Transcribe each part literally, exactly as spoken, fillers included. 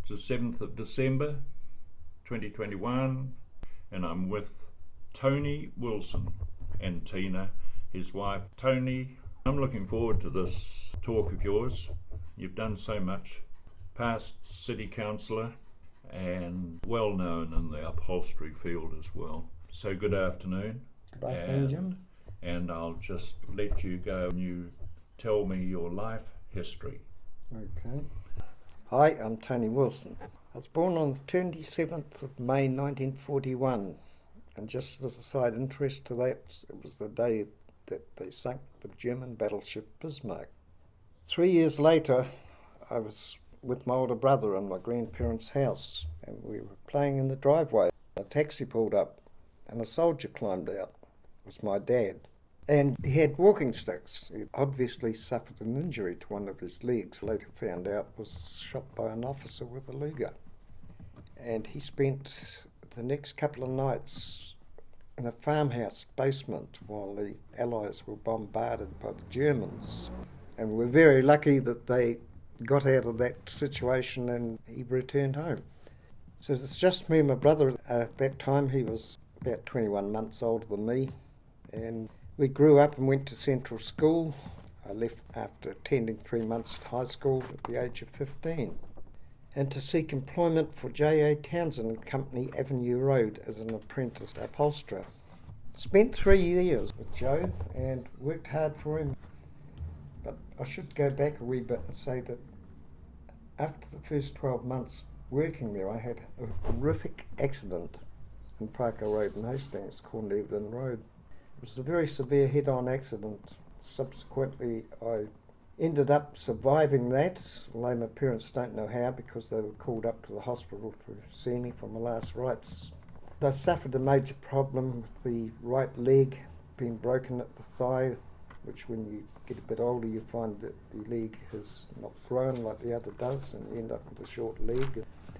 It's the seventh of December twenty twenty-one, and I'm with Tony Wilson and Tina, his wife. Tony, I'm looking forward to this talk of yours. You've done so much. Past city councillor and well known in the upholstery field as well. So good afternoon. Good afternoon, and, Jim. And I'll just let you go and you tell me your life history. Okay. Hi, I'm Tony Wilson. I was born on the twenty-seventh of May nineteen forty-one, and just as a side interest to that, it was the day that they sunk the German battleship Bismarck. Three years later, I was with my older brother in my grandparents' house, and we were playing in the driveway. A taxi pulled up, and a soldier climbed out. It was my dad. And he had walking sticks. He obviously suffered an injury to one of his legs, later found out was shot by an officer with a Luger. And he spent the next couple of nights in a farmhouse basement while the Allies were bombarded by the Germans. And we're very lucky that they got out of that situation and he returned home. So it's just me and my brother. At that time he was about twenty-one months older than me, and we grew up and went to Central School. I left after attending three months at high school at the age of fifteen, and to seek employment for J A Townsend and Company, Avenue Road, as an apprentice upholsterer. Spent three years with Joe and worked hard for him. But I should go back a wee bit and say that after the first twelve months working there, I had a horrific accident in Parker Road in Hastings, called Evelyn Road. It was a very severe head-on accident. Subsequently, I ended up surviving that, although my parents don't know how because they were called up to the hospital to see me for my last rites. I suffered a major problem with the right leg being broken at the thigh, which when you get a bit older you find that the leg has not grown like the other does and you end up with a short leg.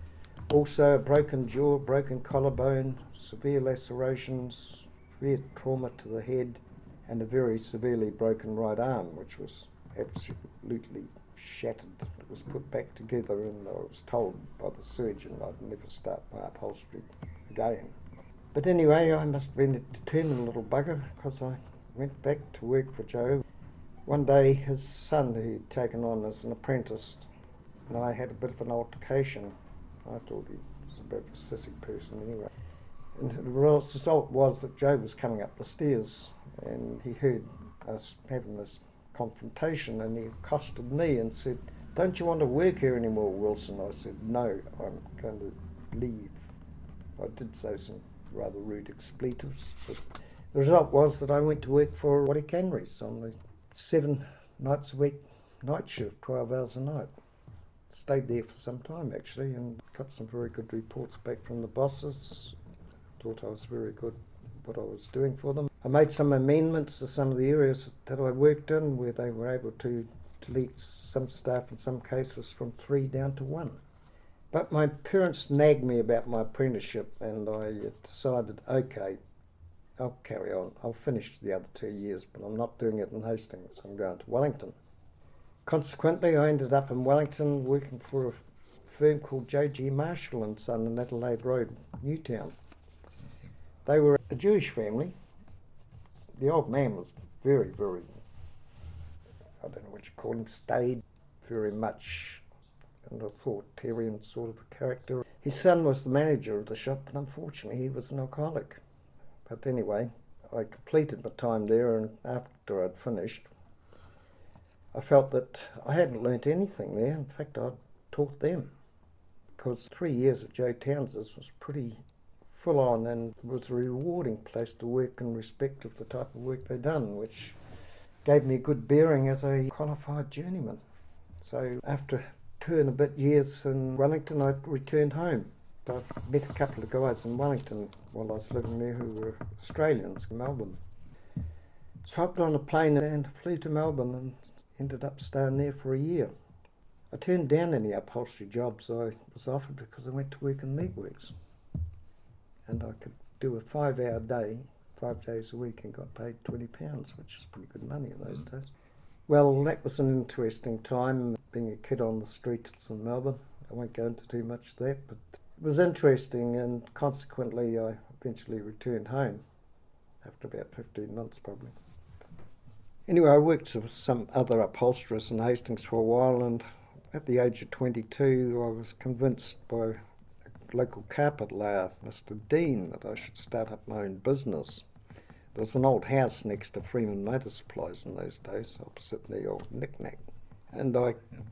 Also a broken jaw, broken collarbone, severe lacerations, severe trauma to the head, and a very severely broken right arm, which was absolutely shattered. It was put back together and I was told by the surgeon I'd never start my upholstery again. But anyway, I must have been a determined little bugger because I went back to work for Joe. One day his son, who he'd taken on as an apprentice, and I had a bit of an altercation. I thought he was a bit of a sissy person anyway. And the result was that Joe was coming up the stairs and he heard us having this confrontation and he accosted me and said, "Don't you want to work here anymore, Wilson?" I said, "No, I'm going to leave." I did say some rather rude expletives, but the result was that I went to work for Waddy Canry's on the seven nights a week night shift, twelve hours a night. Stayed there for some time actually and got some very good reports back from the bosses. Thought I was very good at what I was doing for them. I made some amendments to some of the areas that I worked in where they were able to delete some staff in some cases from three down to one. But my parents nagged me about my apprenticeship and I decided, okay, I'll carry on. I'll finish the other two years, but I'm not doing it in Hastings. I'm going to Wellington. Consequently, I ended up in Wellington working for a firm called J G Marshall and Son in Adelaide Road, Newtown. They were a Jewish family. The old man was very, very, I don't know what you call him, staid, very much an authoritarian sort of a character. His son was the manager of the shop, and unfortunately he was an alcoholic. But anyway, I completed my time there, and after I'd finished, I felt that I hadn't learnt anything there. In fact, I'd taught them. Because three years at Joe Townsend's was pretty full on, and it was a rewarding place to work in respect of the type of work they'd done, which gave me a good bearing as a qualified journeyman. So after two and a bit years in Wellington, I returned home. I met a couple of guys in Wellington while I was living there who were Australians in Melbourne. So I hopped on a plane and flew to Melbourne and ended up staying there for a year. I turned down any upholstery jobs I was offered because I went to work in Meatworks. And I could do a five-hour day, five days a week, and got paid twenty pounds, which is pretty good money in those days. Well, that was an interesting time, being a kid on the streets in Melbourne, I won't go into too much of that, but it was interesting, and consequently I eventually returned home after about fifteen months probably. Anyway, I worked with some other upholsterers in Hastings for a while, and at the age of twenty-two I was convinced by a local carpet layer, Mister Dean, that I should start up my own business. There was an old house next to Freeman Motor Supplies in those days, opposite the old Knick-Knack, and I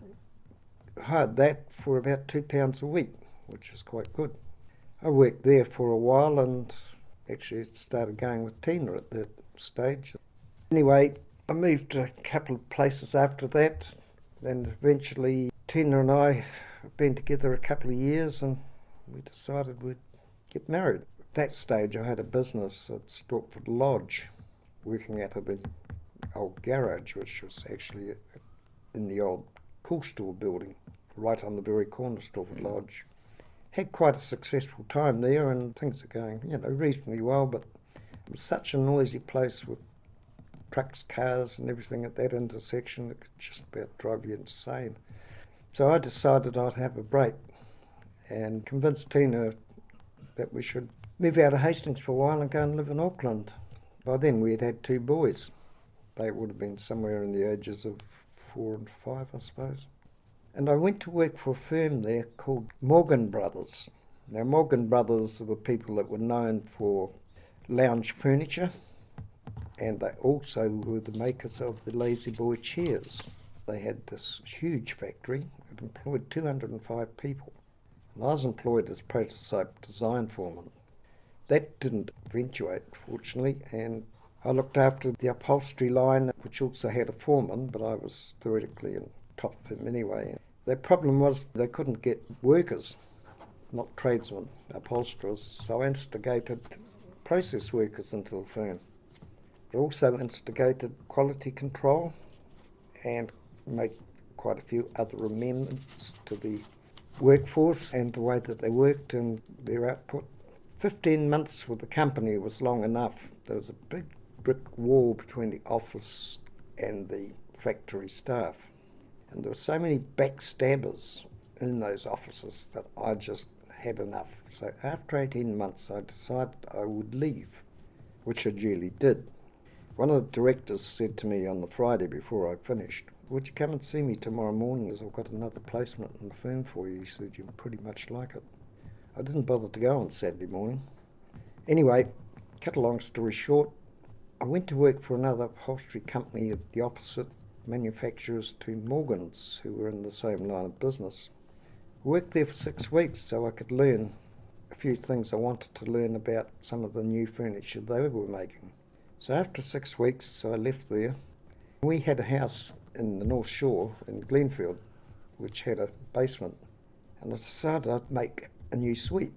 hired that for about two pounds a week, which is quite good. I worked there for a while and actually started going with Tina at that stage. Anyway, I moved to a couple of places after that, and eventually Tina and I have been together a couple of years and we decided we'd get married. At that stage I had a business at Stortford Lodge, working out of the old garage, which was actually in the old cool store building, right on the very corner of Stortford Lodge. Had quite a successful time there, and things are going, you know, reasonably well, but it was such a noisy place with trucks, cars and everything at that intersection, it could just about drive you insane. So I decided I'd have a break and convinced Tina that we should move out of Hastings for a while and go and live in Auckland. By then we had had two boys. They would have been somewhere in the ages of four and five, I suppose. And I went to work for a firm there called Morgan Brothers. Now, Morgan Brothers are the people that were known for lounge furniture, and they also were the makers of the Lazy Boy chairs. They had this huge factory. It employed two hundred five people. And I was employed as prototype design foreman. That didn't eventuate, fortunately, and I looked after the upholstery line, which also had a foreman, but I was theoretically on top of him anyway. Their problem was they couldn't get workers, not tradesmen, upholsterers, so I instigated process workers into the firm. I also instigated quality control and made quite a few other amendments to the workforce and the way that they worked and their output. Fifteen months with the company was long enough. There was a big brick wall between the office and the factory staff. And there were so many backstabbers in those offices that I just had enough. So after eighteen months I decided I would leave, which I duly did. One of the directors said to me on the Friday before I finished, "Would you come and see me tomorrow morning as I've got another placement in the firm for you?" He said, "You pretty much like it." I didn't bother to go on Saturday morning. Anyway, cut a long story short, I went to work for another upholstery company at the opposite manufacturers to Morgan's, who were in the same line of business. I worked there for six weeks so I could learn a few things I wanted to learn about some of the new furniture they were making. So after six weeks I left there. We had a house in the North Shore in Glenfield which had a basement, and I decided I'd make a new suite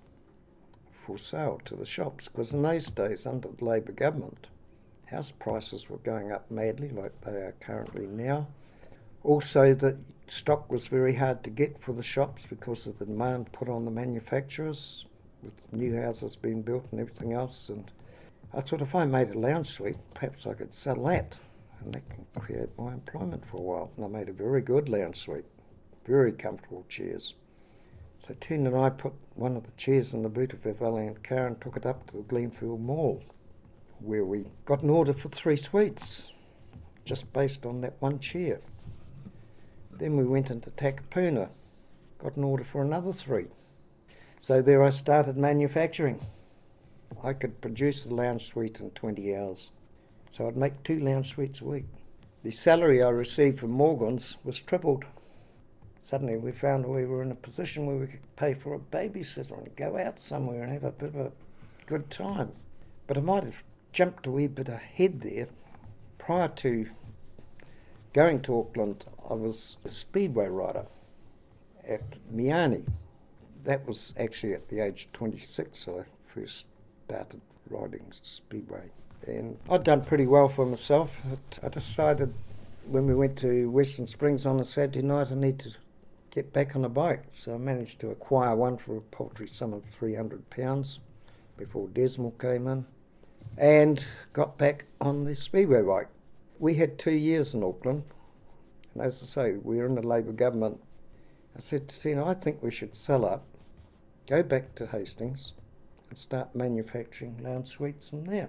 for sale to the shops, because in those days under the Labour government house prices were going up madly like they are currently now. Also the stock was very hard to get for the shops because of the demand put on the manufacturers with new houses being built and everything else, and I thought if I made a lounge suite perhaps I could sell that and that can create my employment for a while. And I made a very good lounge suite, very comfortable chairs. So Tina and I put one of the chairs in the boot of our Valiant car and took it up to the Glenfield Mall, where we got an order for three suites, just based on that one chair. Then we went into Takapuna, got an order for another three. So there I started manufacturing. I could produce a lounge suite in twenty hours. So I'd make two lounge suites a week. The salary I received from Morgan's was tripled. Suddenly we found we were in a position where we could pay for a babysitter and go out somewhere and have a bit of a good time. But I might have jumped a wee bit ahead there. Prior to going to Auckland, I was a speedway rider at Miani. That was actually at the age of twenty-six I first started riding speedway. And I'd done pretty well for myself. I decided when we went to Western Springs on a Saturday night I need to get back on a bike. So I managed to acquire one for a paltry sum of three hundred pounds before Desmond came in, and got back on the speedway bike. We had two years in Auckland, and as I say, we were in the Labour government, I said to Tina, I think we should sell up, go back to Hastings and start manufacturing lounge suites from there.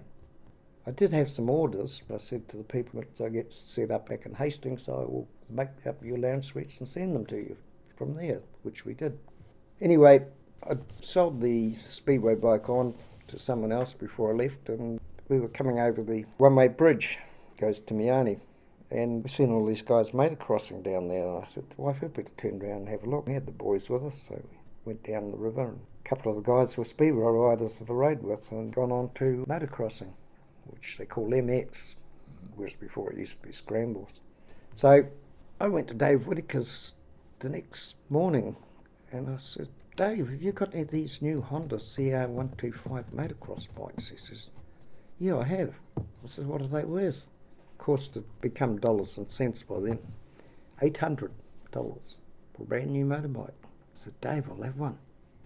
I did have some orders, but I said to the people, once I get set up back in Hastings, I will make up your lounge suites and send them to you from there, which we did. Anyway, I sold the Speedway bike on to someone else before I left, and we were coming over the one-way bridge, goes to Miani, and we seen all these guys motocrossing down there, and I said, why would we turn around and have a look? We had the boys with us, so we went down the river, and a couple of the guys were Speedway riders of the road with and gone on to motocrossing, which they call M X, whereas before it used to be scrambles. So I went to Dave Whittaker's the next morning, and I said, Dave, have you got any of these new Honda C R one twenty-five motocross bikes? He says, yeah, I have. I said, what are they worth? Of course, to become dollars and cents by then, eight hundred dollars for a brand new motorbike. I said, Dave, I'll have one.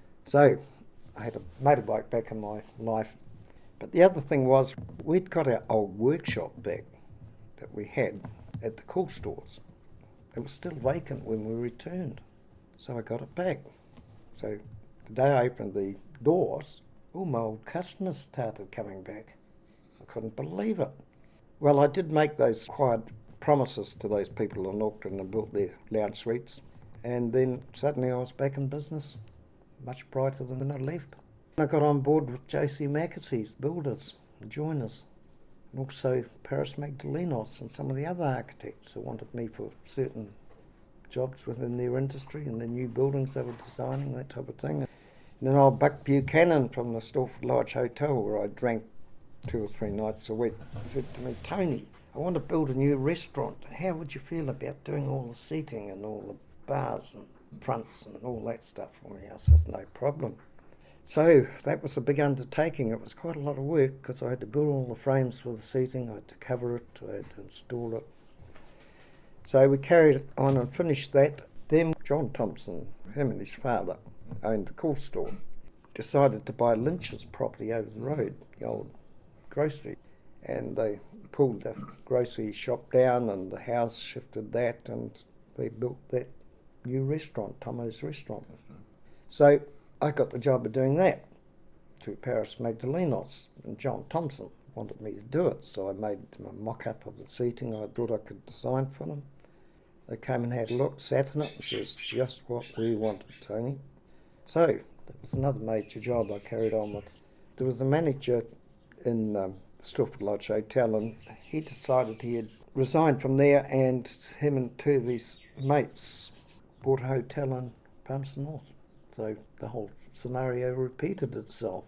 So I had a motorbike back in my life. But the other thing was, we'd got our old workshop back that we had at the cool stores. It was still vacant when we returned, so I got it back. So the day I opened the doors, all my old customers started coming back. I couldn't believe it. Well, I did make those quiet promises to those people in Auckland and built their lounge suites, and then suddenly I was back in business, much brighter than when I left. I got on board with J C Mackessy's builders and joiners, and also Paris Magdalenos and some of the other architects who wanted me for certain jobs within their industry and the new buildings they were designing, that type of thing. And then old Buck Buchanan from the Stortford Lodge Hotel, where I drank two or three nights a week, said to me, Tony, I want to build a new restaurant. How would you feel about doing all the seating and all the bars and fronts and all that stuff for me? I says, no problem. So that was a big undertaking. It was quite a lot of work because I had to build all the frames for the seating, I had to cover it, I had to install it. So we carried it on and finished that. Then John Thompson, him and his father, owned the cool store, decided to buy Lynch's property over the road, the old grocery. And they pulled the grocery shop down and the house shifted that, and they built that new restaurant, Tomo's Restaurant. So I got the job of doing that through Paris Magdalenos, and John Thompson wanted me to do it, so I made them a mock-up of the seating I thought I could design for them. They came and had a look, sat in it, and says, just what we wanted, Tony. So that was another major job I carried on with. There was a manager in um, the Stortford Lodge Hotel, and he decided he had resigned from there, and him and two of his mates bought a hotel in Palmerston North. So the whole scenario repeated itself.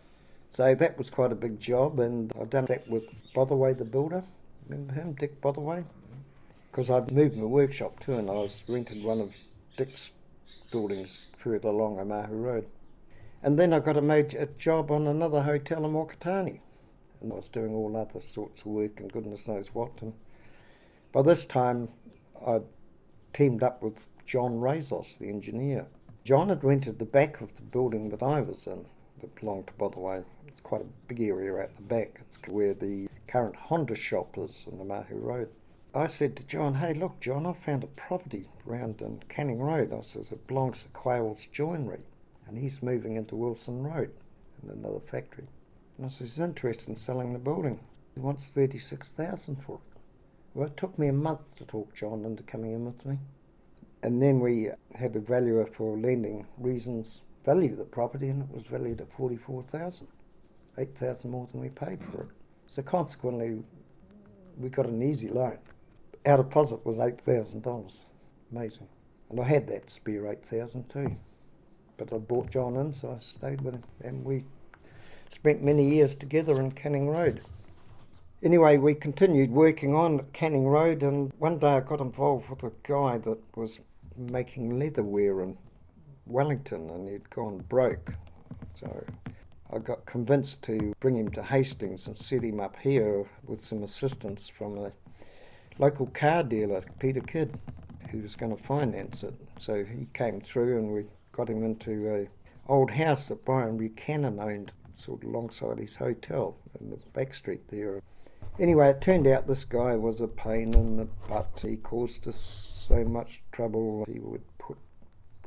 So that was quite a big job, and I'd done that with Botherway the builder. Remember him, Dick Botherway? Because I'd moved my workshop too, and I was rented one of Dick's buildings further along Omahu Road. And then I got a major job on another hotel in Wakatani, and I was doing all other sorts of work and goodness knows what. And by this time, I'd teamed up with John Razos, the engineer. John had rented the back of the building that I was in, that belonged to Botherway. It's quite a big area out the back. It's where the current Honda shop is on Omahu Road. I said to John, hey, look, John, I've found a property round in Canning Road. I says, it belongs to Quayle's Joinery, and he's moving into Wilson Road in another factory. And I said, he's interested in selling the building. He wants thirty-six thousand dollars for it. Well, it took me a month to talk John into coming in with me. And then we had the valuer for lending reasons value the property, and it was valued at forty-four thousand dollars, eight thousand dollars more than we paid for it. So consequently, we got an easy loan. Our deposit was eight thousand dollars. Amazing. And I had that spare eight thousand dollars too. But I brought John in, so I stayed with him. And we spent many years together in Canning Road. Anyway, we continued working on at Canning Road, and one day I got involved with a guy that was making leatherware in Wellington, and he'd gone broke. So I got convinced to bring him to Hastings and set him up here with some assistance from a local car dealer, Peter Kidd, who was going to finance it. So he came through and we got him into a old house that Brian Buchanan owned, sort of alongside his hotel in the back street there. Anyway, it turned out this guy was a pain in the butt. He caused us so much trouble. He would put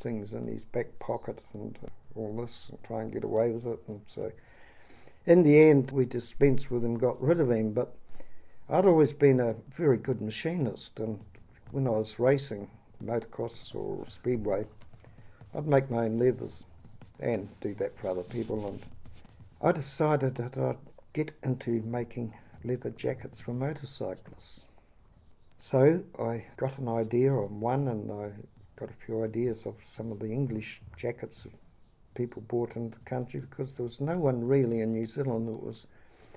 things in his back pocket and all this and try and get away with it. And so in the end, we dispensed with him, got rid of him. But I'd always been a very good machinist, and when I was racing motocross or speedway, I'd make my own leathers and do that for other people. And I decided that I'd get into making leather jackets for motorcyclists. So I got an idea on one, and I got a few ideas of some of the English jackets that people bought into the country, because there was no one really in New Zealand that was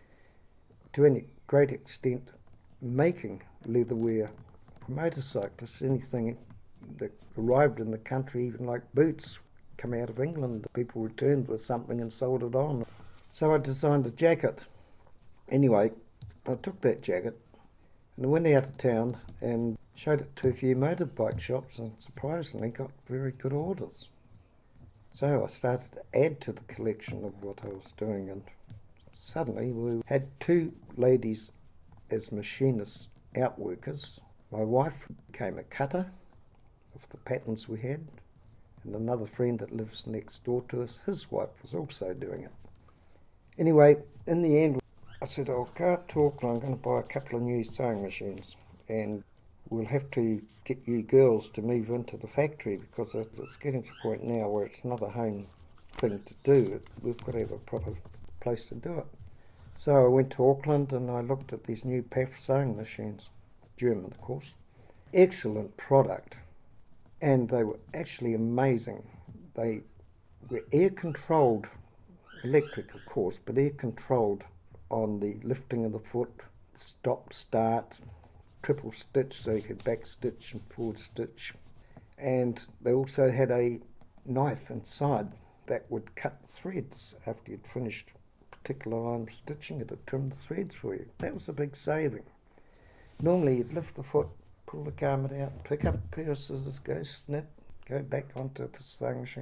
to any great extent making leatherwear for motorcyclists. Anything that arrived in the country, even like boots, come out of England. People returned with something and sold it on. So I designed a jacket. Anyway, I took that jacket and I went out of town and showed it to a few motorbike shops, and surprisingly got very good orders. So I started to add to the collection of what I was doing, and suddenly we had two ladies as machinists, outworkers. My wife became a cutter of the patterns we had, and another friend that lives next door to us, his wife was also doing it. Anyway, in the end, I said, I'll go up to Auckland, I'm going to buy a couple of new sewing machines, and we'll have to get you girls to move into the factory, because it's getting to a point now where it's not a home thing to do. We've got to have a proper place to do it. So I went to Auckland and I looked at these new P A F sewing machines, German of course. Excellent product, and they were actually amazing. They were air controlled, electric of course, but air controlled on the lifting of the foot, stop, start, triple stitch, so you could back stitch and forward stitch. And they also had a knife inside that would cut threads after you'd finished a particular line of stitching. It would trim the threads for you. That was a big saving. Normally you'd lift the foot, pull the garment out, pick up a pair of scissors, go snip, go back onto the sewing machine.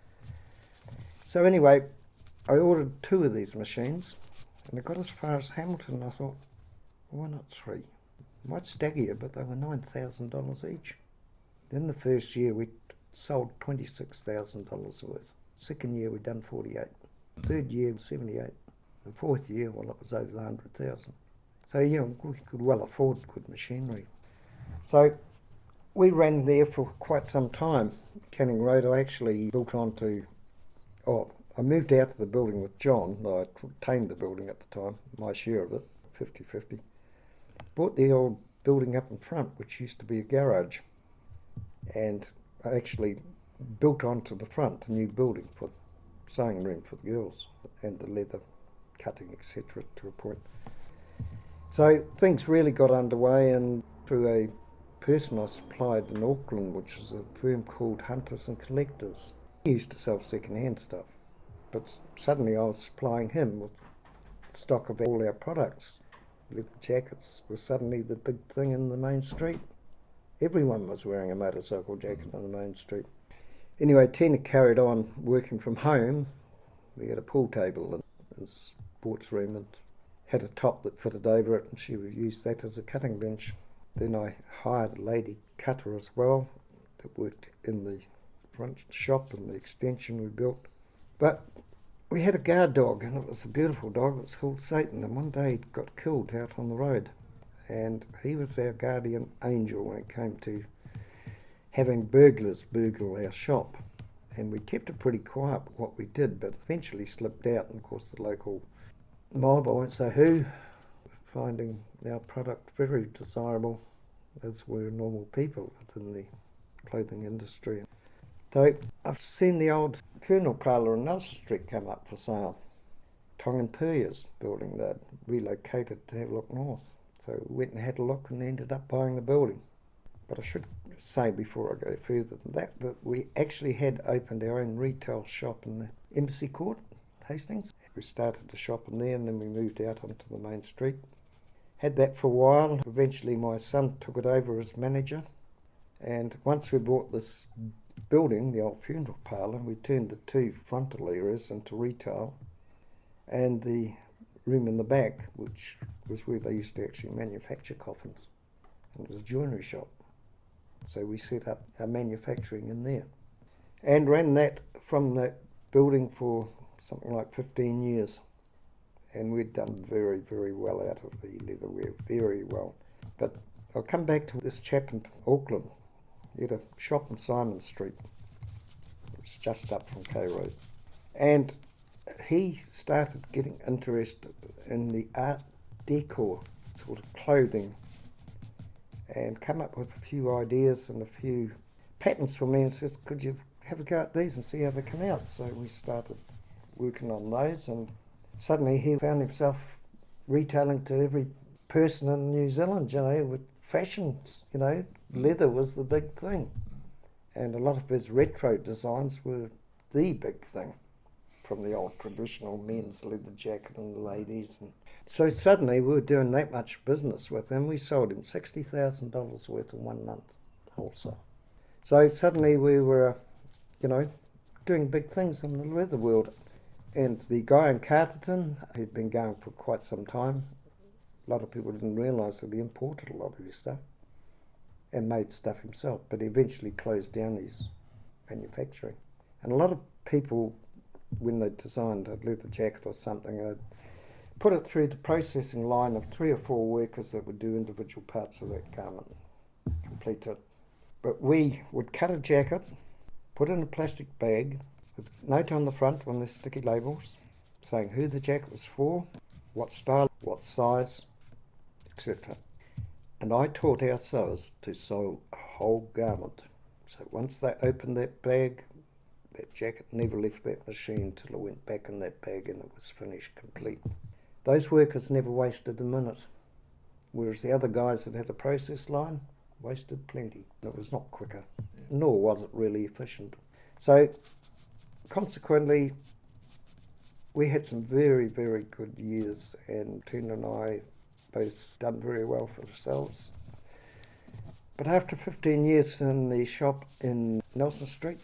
So anyway, I ordered two of these machines, and I got as far as Hamilton. I thought, why not three? Might stagger you, but they were nine thousand dollars each. Then the first year we sold twenty-six thousand dollars worth. Second year we done forty-eight. Third year seventy-eight. The fourth year, well, it was over one hundred thousand. So yeah, we could well afford good machinery. So we ran there for quite some time. Canning Road, I actually built onto, oh, I moved out of the building with John. I retained the building at the time, my share of it, fifty-fifty. Bought the old building up in front, which used to be a garage, and I actually built onto the front a new building for sewing room for the girls, and the leather cutting, et cetera, to a point. So things really got underway, and through a person I supplied in Auckland, which is a firm called Hunters and Collectors. He used to sell second-hand stuff, but suddenly I was supplying him with stock of all our products. Leather jackets were suddenly the big thing in the main street. Everyone was wearing a motorcycle jacket on the main street. Anyway, Tina carried on working from home. We had a pool table in the sports room and had a top that fitted over it, and she would use that as a cutting bench. Then I hired a lady cutter as well that worked in the front shop and the extension we built. But we had a guard dog, and it was a beautiful dog. It was called Satan, and one day he got killed out on the road. And he was our guardian angel when it came to having burglars burgle our shop. And we kept it pretty quiet what we did, but eventually slipped out, and of course the local mob, I won't say who, finding our product very desirable, as were normal people within the clothing industry. So I've seen the old funeral parlour in Nelson Street come up for sale. Tongan Puryear's building, they'd relocated to Havelock North. So we went and had a look and ended up buying the building. But I should say before I go further than that, that we actually had opened our own retail shop in the Embassy Court, Hastings. We started the shop in there, and then we moved out onto the main street. Had that for a while. Eventually my son took it over as manager. And once we bought this building, the old funeral parlour, we turned the two frontal areas into retail, and the room in the back, which was where they used to actually manufacture coffins, and it was a joinery shop. So we set up our manufacturing in there. and ran that from that building for something like fifteen years. And we'd done very, very well out of the leatherware, very well. But I'll come back to this chap in Auckland. He had a shop in Simon Street. It was just up from K Road. And he started getting interested in the art decor sort of clothing and come up with a few ideas and a few patterns for me and says, could you have a go at these and see how they come out? So we started working on those, and suddenly he found himself retailing to every person in New Zealand, you know, with fashions, you know, leather was the big thing. And a lot of his retro designs were the big thing, from the old traditional men's leather jacket and the ladies. And so suddenly we were doing that much business with him. We sold him sixty thousand dollars worth in one month, wholesale. So suddenly we were, you know, doing big things in the leather world. And the guy in Carterton, who'd been going for quite some time, a lot of people didn't realise that he imported a lot of his stuff and made stuff himself, but he eventually closed down his manufacturing. And a lot of people, when they designed a leather jacket or something, they'd put it through the processing line of three or four workers that would do individual parts of that garment, complete it. But we would cut a jacket, put it in a plastic bag, with a note on the front on the sticky labels, saying who the jacket was for, what style, what size, et cetera. And I taught our sewers to sew a whole garment. So once they opened that bag, that jacket never left that machine till it went back in that bag and it was finished, complete. Those workers never wasted a minute, whereas the other guys that had a process line wasted plenty. It was not quicker, nor was it really efficient. So consequently, we had some very, very good years, and Tina and I both done very well for ourselves. But after fifteen years in the shop in Nelson Street,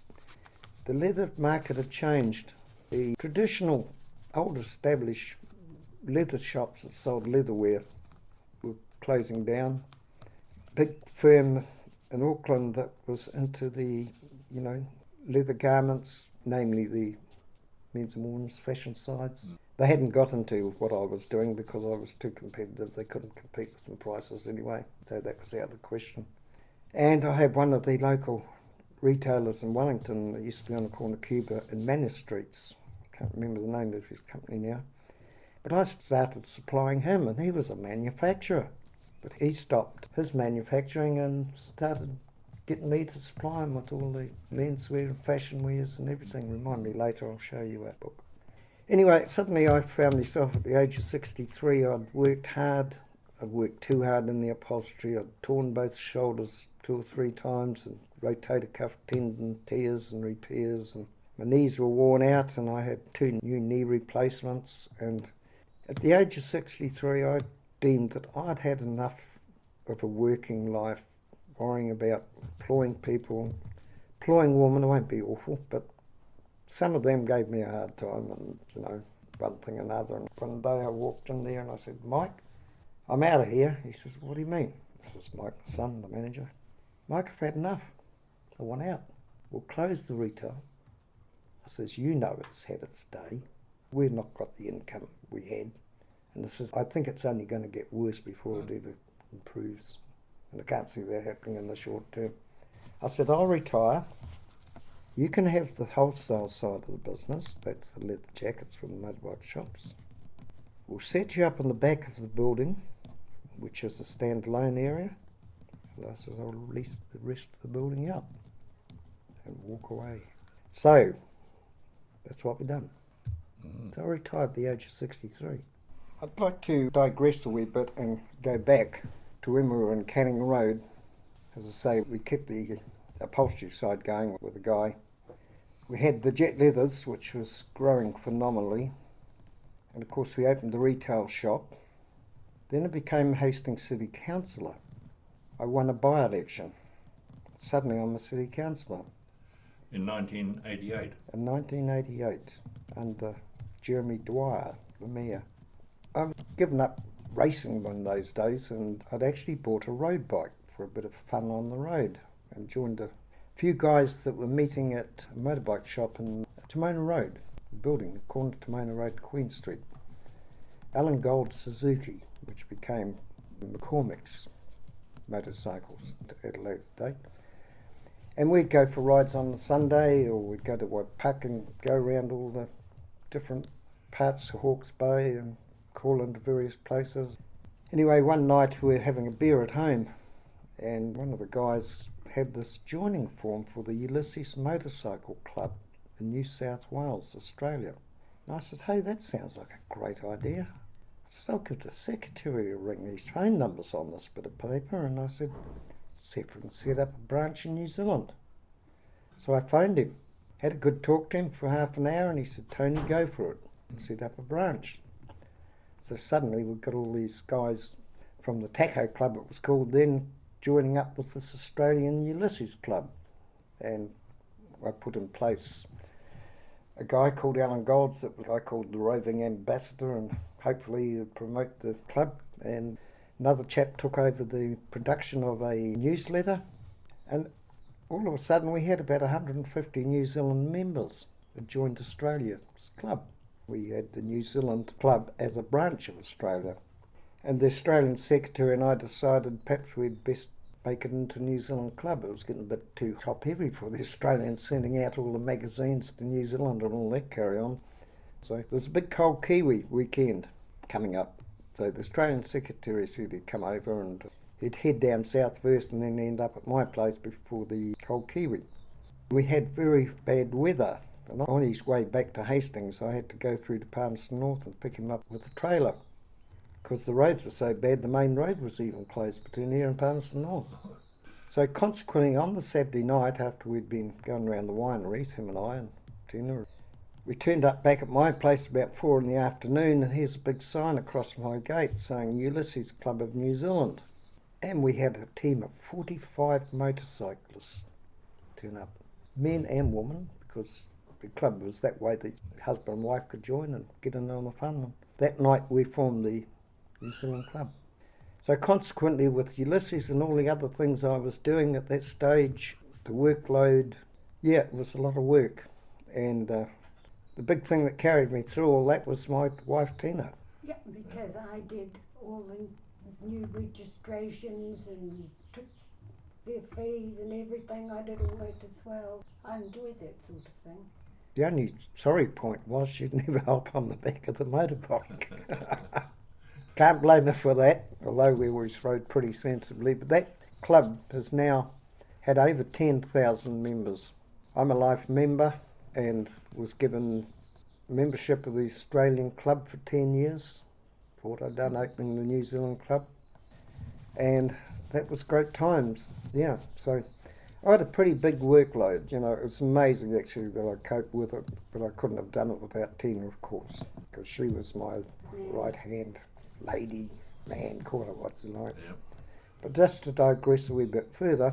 the leather market had changed. The traditional, old established leather shops that sold leatherware were closing down. Big firm in Auckland that was into the, you know, leather garments, namely the men's and women's fashion sides. They hadn't got into what I was doing because I was too competitive. They couldn't compete with the prices anyway, so that was out of the question. And I had one of the local retailers in Wellington that used to be on the corner of Cuba and Manor Streets. Can't remember the name of his company now. But I started supplying him, and he was a manufacturer. But he stopped his manufacturing and started getting me to supply him with all the menswear and fashion wears and everything. Remind me later, I'll show you that book. Anyway, suddenly I found myself at the age of sixty-three. I'd worked hard. I'd worked too hard in the upholstery. I'd torn both shoulders two or three times and rotator cuff tendon tears and repairs. And my knees were worn out, and I had two new knee replacements. And at the age of sixty-three, I deemed that I'd had enough of a working life, worrying about employing people, employing women. It won't be awful, but some of them gave me a hard time, and, you know, one thing and another. And one day I walked in there and I said, Mike, I'm out of here. He says, what do you mean? This is Mike, the son, the manager. Mike, I've had enough. I want out. We'll close the retail. I says, you know it's had its day. We've not got the income we had. And this is, I think it's only going to get worse before it ever improves. And I can't see that happening in the short term. I said, I'll retire. You can have the wholesale side of the business. That's the leather jackets from the motorbike shops. We'll set you up in the back of the building, which is a standalone area. And I said, I'll lease the rest of the building out and walk away. So, that's what we've done. Mm. So I retired at the age of sixty-three. I'd like to digress a wee bit and go back to when we were in Canning Road. As I say, we kept the upholstery side going with a guy. We had the Jet Leathers, which was growing phenomenally. And of course we opened the retail shop. Then I became Hastings City Councillor. I won a by-election. Suddenly I'm a city councillor. In nineteen eighty-eight? In nineteen eighty-eight, under Jeremy Dwyer, the mayor. I'd given up racing in those days, and I'd actually bought a road bike for a bit of fun on the road, and joined a few guys that were meeting at a motorbike shop in Timona Road, a building, the corner of Timona Road, Queen Street. Alan Gold Suzuki, which became McCormick's motorcycles at a later date. And we'd go for rides on the Sunday, or we'd go to Waipuck and go around all the different parts of Hawke's Bay and call into various places. Anyway, one night we were having a beer at home, and one of the guys had this joining form for the Ulysses Motorcycle Club in New South Wales, Australia. And I said, hey, that sounds like a great idea. I said, I'll give the secretary a ring, these phone numbers on this bit of paper. And I said, see if we can set up a branch in New Zealand. So I phoned him, had a good talk to him for half an hour, and he said, Tony, go for it, and set up a branch. So suddenly we've got all these guys from the Taco Club, it was called then, joining up with this Australian Ulysses Club. And I put in place a guy called Alan Golds, that I called the roving ambassador, and hopefully he'd promote the club. And another chap took over the production of a newsletter, and all of a sudden we had about one hundred fifty New Zealand members that joined Australia's club. We had the New Zealand Club as a branch of Australia. And the Australian secretary and I decided perhaps we'd best make it into New Zealand Club. It was getting a bit too top heavy for the Australians, sending out all the magazines to New Zealand and all that carry on. So there's a big cold kiwi weekend coming up. So the Australian secretary said he'd come over and he'd head down south first and then end up at my place before the cold kiwi. We had very bad weather, and on his way back to Hastings I had to go through to Palmerston North and pick him up with a trailer. Because the roads were so bad, the main road was even closed between here and Palmerston North. So consequently, on the Saturday night, after we'd been going around the wineries, him and I and Tina, we turned up back at my place about four in the afternoon, and here's a big sign across my gate saying Ulysses Club of New Zealand. And we had a team of forty-five motorcyclists turn up, men and women, because the club was that way that husband and wife could join and get in on the fun. And that night we formed the New Zealand Club. So consequently, with Ulysses and all the other things I was doing at that stage, the workload, yeah, it was a lot of work. And uh, the big thing that carried me through all that was my wife Tina. Yeah, because I did all the new registrations and took their fees and everything. I did all that as well. I enjoyed that sort of thing. The only sorry point was she'd never help on the back of the motorbike. Can't blame her for that, although we always rode pretty sensibly. But that club has now had over ten thousand members. I'm a life member and was given membership of the Australian Club for ten years, for what I'd done opening the New Zealand Club. And that was great times, yeah. So I had a pretty big workload, you know. It was amazing actually that I coped with it, but I couldn't have done it without Tina, of course, because she was my right hand lady, man, call it what you like. Yep. But just to digress a wee bit further,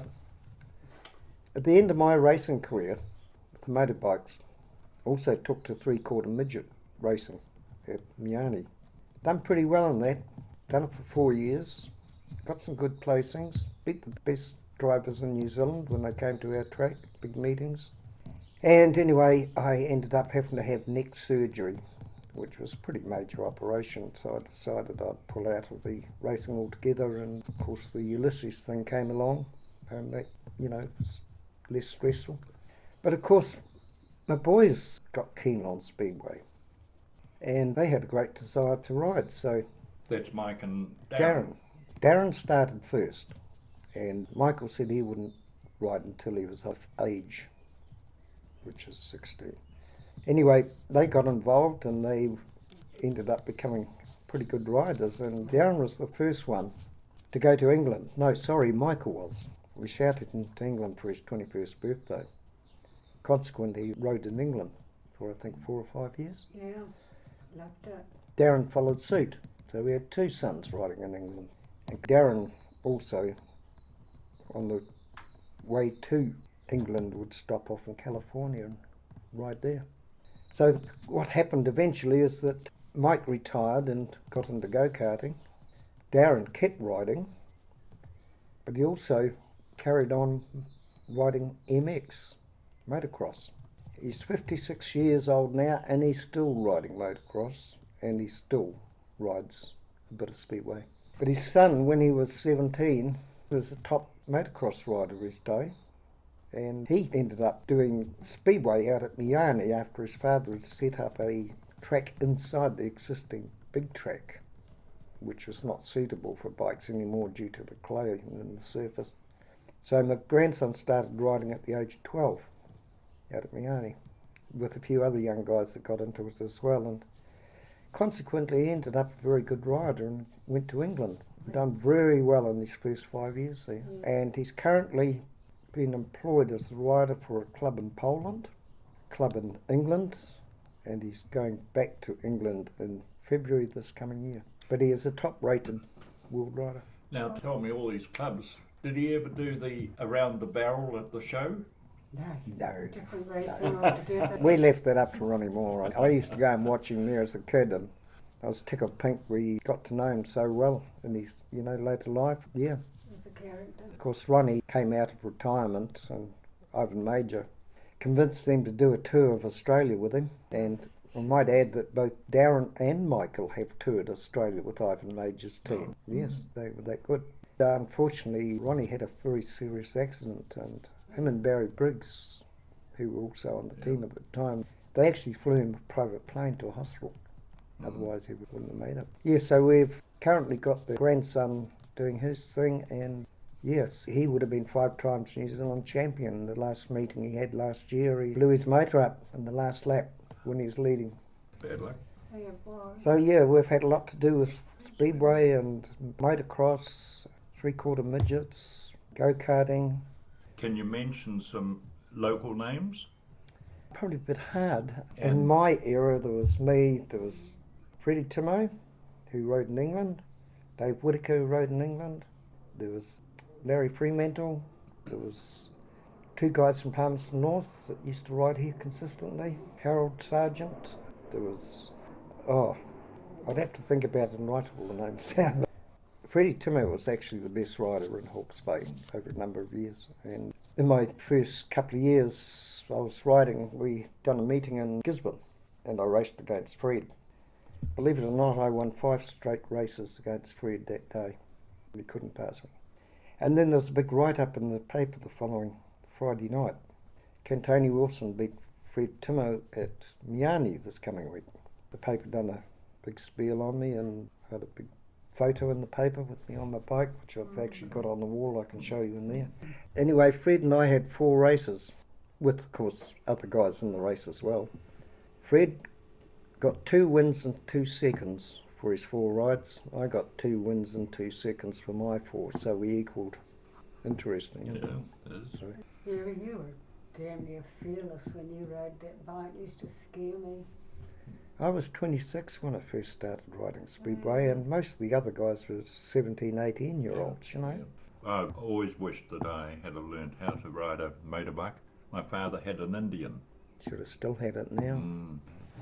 at the end of my racing career, the motorbikes also took to three-quarter midget racing at Miani. Done pretty well in that, done it for four years, got some good placings, beat the best drivers in New Zealand when they came to our track, big meetings. And anyway, I ended up having to have neck surgery, which was a pretty major operation, so I decided I'd pull out of the racing altogether, and of course the Ulysses thing came along, and that, you know, was less stressful. But of course, my boys got keen on Speedway, and they had a great desire to ride, so That's Mike and Darren. Darren. Darren started first, and Michael said he wouldn't ride until he was of age, which is sixteen. Anyway, they got involved and they ended up becoming pretty good riders, and Darren was the first one to go to England. No, sorry, Michael was. We shouted him to England for his twenty-first birthday. Consequently, he rode in England for I think four or five years. Yeah, loved it. Darren followed suit, so we had two sons riding in England. And Darren also, on the way to England, would stop off in California and ride there. So what happened eventually is that Mike retired and got into go-karting. Darren kept riding, but he also carried on riding M X, motocross. He's fifty-six years old now and he's still riding motocross and he still rides a bit of speedway. But his son, when he was seventeen, was a top motocross rider his day, and he ended up doing speedway out at Miani after his father had set up a track inside the existing big track, which was not suitable for bikes anymore due to the clay in the surface. So my grandson started riding at the age of twelve out at Miani with a few other young guys that got into it as well, and consequently he ended up a very good rider and went to England. Done very well in his first five years there. Yeah. And he's currently been employed as a rider for a club in Poland, a club in England, and he's going back to England in February this coming year. But he is a top-rated world rider. Now tell me, all these clubs, did he ever do the around the barrel at the show? No. No. Different racing altogether. We left that up to Ronnie Moore. I used to go and watch him there as a kid, and I was tickled pink we got to know him so well in his, you know, later life. Yeah. As a character. Of course, Ronnie came out of retirement, and Ivan Major convinced them to do a tour of Australia with him. And I might add that both Darren and Michael have toured Australia with Ivan Major's team. Oh. Yes, they were that good. Uh, unfortunately, Ronnie had a very serious accident, and him and Barry Briggs, who were also on the Yeah. team at the time, they actually flew him a private plane to a hospital. Otherwise he wouldn't have made it. Yeah, so we've currently got the grandson doing his thing, and yes, he would have been five times New Zealand champion. The last meeting he had last year, he blew his motor up in the last lap when he was leading. Bad luck. Yeah, boy. So yeah, we've had a lot to do with speedway and motocross, three-quarter midgets, go-karting. Can you mention some local names? Probably a bit hard. And- In my era, there was me, there was Freddie Timo, who rode in England, Dave Whitaker, who rode in England, there was Larry Fremantle, there was two guys from Palmerston North that used to ride here consistently, Harold Sargent, there was, oh, I'd have to think about it and write all the names down. Freddie Timo was actually the best rider in Hawke's Bay over a number of years, and in my first couple of years I was riding, we done a meeting in Gisborne and I raced against Fred. Believe it or not, I won five straight races against Fred that day. He couldn't pass me. And then there was a big write-up in the paper the following Friday night. Can Tony Wilson beat Fred Timo at Miani this coming week? The paper done a big spiel on me and had a big photo in the paper with me on my bike, which I've actually got on the wall. I can show you in there. Anyway, Fred and I had four races, with, of course, other guys in the race as well. Fred got two wins and two seconds for his four rides. I got two wins and two seconds for my four, so we equalled. Interesting, isn't it? Yeah, it is. So, Yeah, you were damn near fearless when you rode that bike. It used to scare me. I was twenty-six when I first started riding speedway, and most of the other guys were seventeen, eighteen year olds, you know. Yeah. I always wished that I had learned how to ride a motorbike. My father had an Indian. Should have still had it now. Mm.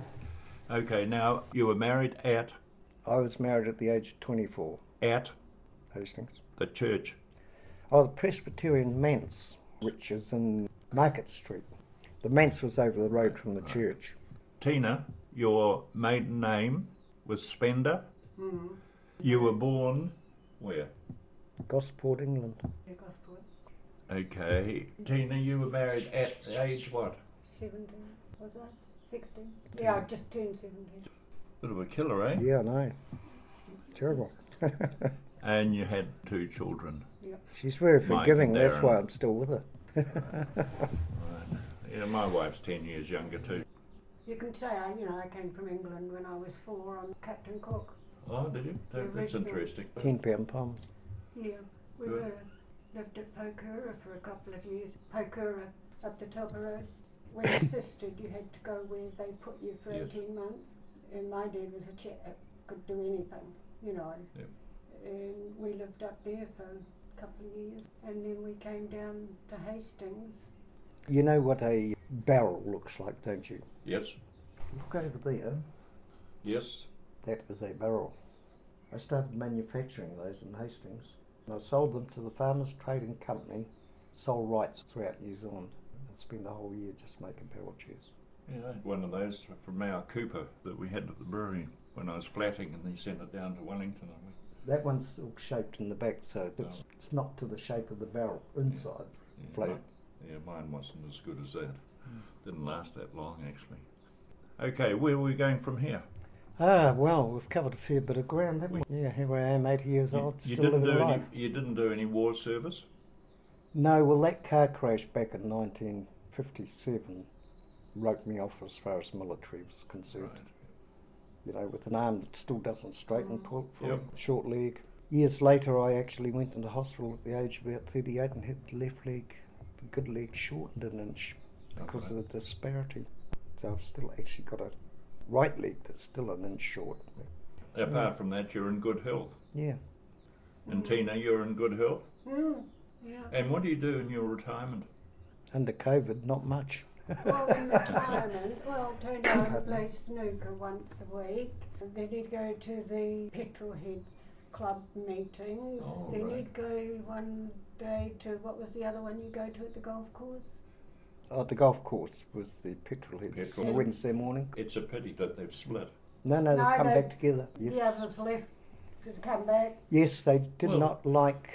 Okay, now you were married at I was married at the age of twenty-four, at Hastings. the church. Oh, the Presbyterian Manse, which is in Market Street. The Manse was over the road from the church. Tina, your maiden name was Spender. Mm. You were born where? Gosport, England. Yeah, Gosport. Okay. Tina, you were married at the age what? seventeen, was I? sixteen? Yeah, I just turned seventeen. Bit of a killer, eh? Yeah, I know. Terrible. And you had two children. She's very Mike and forgiving, that's Darren. why I'm still with her. Right. Yeah, my wife's ten years younger too. You can say, I, you know, I came from England when I was four. I'm Captain Cook. Oh, did you? The That, that's original. interesting. Ten pound palms. Yeah, we Good. were lived at Pokura for a couple of years. Pokura up the top of the road. When you assisted, you had to go where they put you for Yes. eighteen months. And my dad was a chap that could do anything, you know. Yep. And we lived up there for a couple of years. And then we came down to Hastings. You know what a barrel looks like, don't you? Yes. Look over there. Yes. That is a barrel. I started manufacturing those in Hastings. And I sold them to the Farmers Trading Company sole rights throughout New Zealand and spend a whole year just making barrel chairs. Yeah, I had one of those from our Cooper that we had at the brewery when I was flatting, and he sent it down to Wellington. And we, That one's still shaped in the back, so it's, Oh. it's not to the shape of the barrel inside. yeah, Float. mine, yeah, mine wasn't as good as that. Didn't last that long, actually. Okay, where are we going from here? Ah, well, we've covered a fair bit of ground, haven't we? Yeah, here I am, eighty years You, old, you still didn't living do any. life. You didn't do any war service. No, well, that car crash back in nineteen fifty-seven wrote me off as far as military was concerned. Right. You know, with an arm that still doesn't straighten, pull for Yep. a short leg. Years later, I actually went into hospital at the age of about thirty-eight and had the left leg, the good leg, shortened an inch because Okay. of the disparity. So I've still actually got a right leg that's still an inch short. Apart from that, you're in good health. Yeah. And Tina, you're in good health. Mm, yeah. And what do you do in your retirement? Under COVID, not much. Well, in retirement, well, Tony would play snooker once a week. And then he'd go to the Petrol Heads Club meetings. Oh, then right. he'd go one day to, what was the other one you go to at the golf course? Oh, the golf course was the petrol heads Petrol on a Heads. Wednesday morning. It's a pity that they've split. No, no, they No, come they- back together. Yes. The others left to come back. Yes, they did Well- not like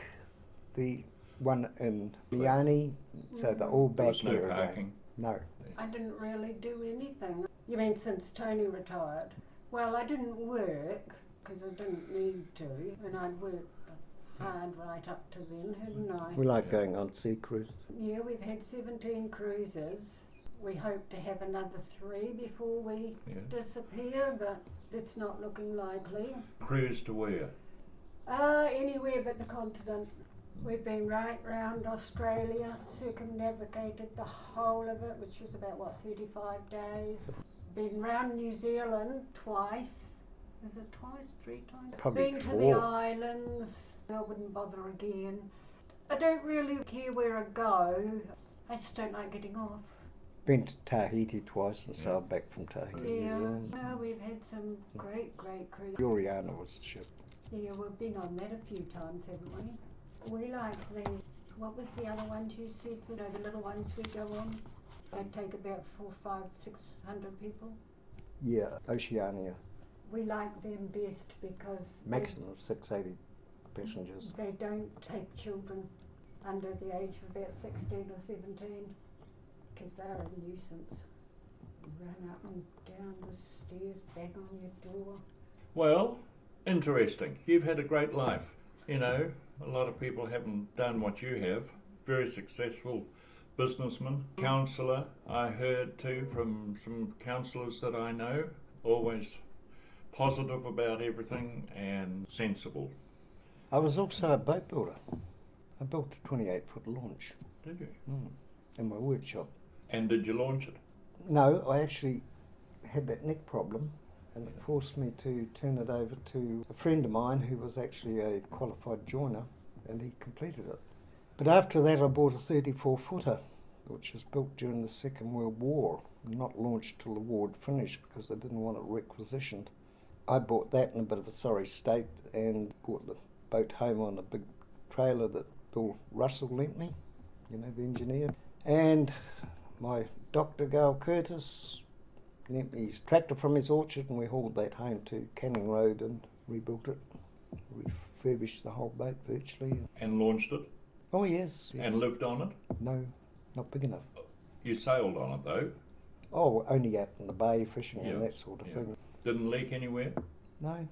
the one in Liani, so they're all There back was no here again. parking. No. I didn't really do anything. You mean since Tony retired? Well, I didn't work because I didn't need to, and I'd worked hard right up to then, hadn't I? We like going on sea cruises. Yeah, we've had seventeen cruises. We hope to have another three before we Yeah. disappear, but it's not looking likely. Cruise to where? Uh, anywhere but the continent. We've been right round Australia, circumnavigated the whole of it, which was about, what, thirty-five days. Been round New Zealand twice. Is it twice? Three times? Probably Been to four. the islands. I wouldn't bother again. I don't really care where I go. I just don't like getting off. Been to Tahiti twice and Yeah. sailed back from Tahiti. New Yeah, Zealand. no, we've had some great, great cruises. Gloriana was the ship. Yeah, we've been on that a few times, haven't we? We like the, what was the other ones you said? You know, the little ones we go on? They take about four, five, six hundred people. Yeah, Oceania. We like them best because they- Maximum of six hundred eighty passengers. they don't take children under the age of about sixteen or seventeen because they're a nuisance. Run up and down the stairs, bang on your door. Well, interesting. You've had a great life. You know, a lot of people haven't done what you have. Very successful businessman, counsellor, I heard too from some counsellors that I know. Always positive about everything and sensible. I was also a boat builder. I built a twenty-eight foot launch Did you? mm, in my workshop. And did you launch it? No, I actually had that neck problem and it forced me to turn it over to a friend of mine who was actually a qualified joiner and he completed it. But after that I bought a thirty-four footer which was built during the Second World War, not launched till the war had finished because they didn't want it requisitioned. I bought that in a bit of a sorry state and brought the boat home on a big trailer that Bill Russell lent me, you know, the engineer. And my Doctor Gail Curtis lent me his tractor from his orchard and we hauled that home to Canning Road and rebuilt it, refurbished the whole boat virtually. And launched it? Oh yes, yes. And lived on it? No, not big enough. You sailed on it though? Oh, only out in the bay fishing Yeah, and that sort of yeah. thing. Didn't leak anywhere? No.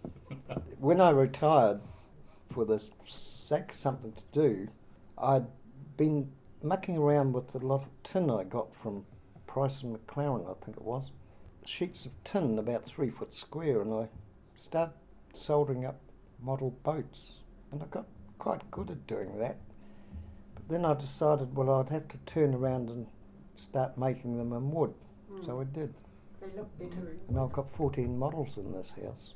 When I retired, for the sake of something to do, I'd been mucking around with a lot of tin I got from Price and McLaren, I think it was. Sheets of tin about three foot square, and I started soldering up model boats, and I got quite good at doing that. But then I decided, well, I'd have to turn around and start making them in wood, Mm. so I did. They look better in And I've got fourteen models in this house.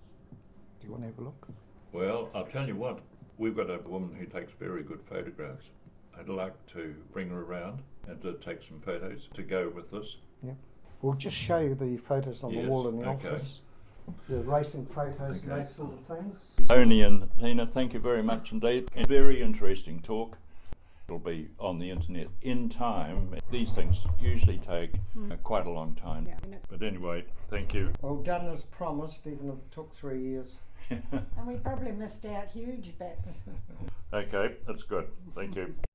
Do you want to have a look? Well, I'll tell you what, we've got a woman who takes very good photographs. I'd like to bring her around and to take some photos to go with this. We'll just show you the photos on Yes, the wall in the okay. office. The racing photos and Okay. those sort of things. Tony and Tina, thank you very much indeed. A very interesting talk. It'll be on the internet in time. These things usually take uh, quite a long time. Yeah. But anyway, thank you. Well done as promised, even if it took three years. And we probably missed out huge bits. Okay, that's good. Thank you.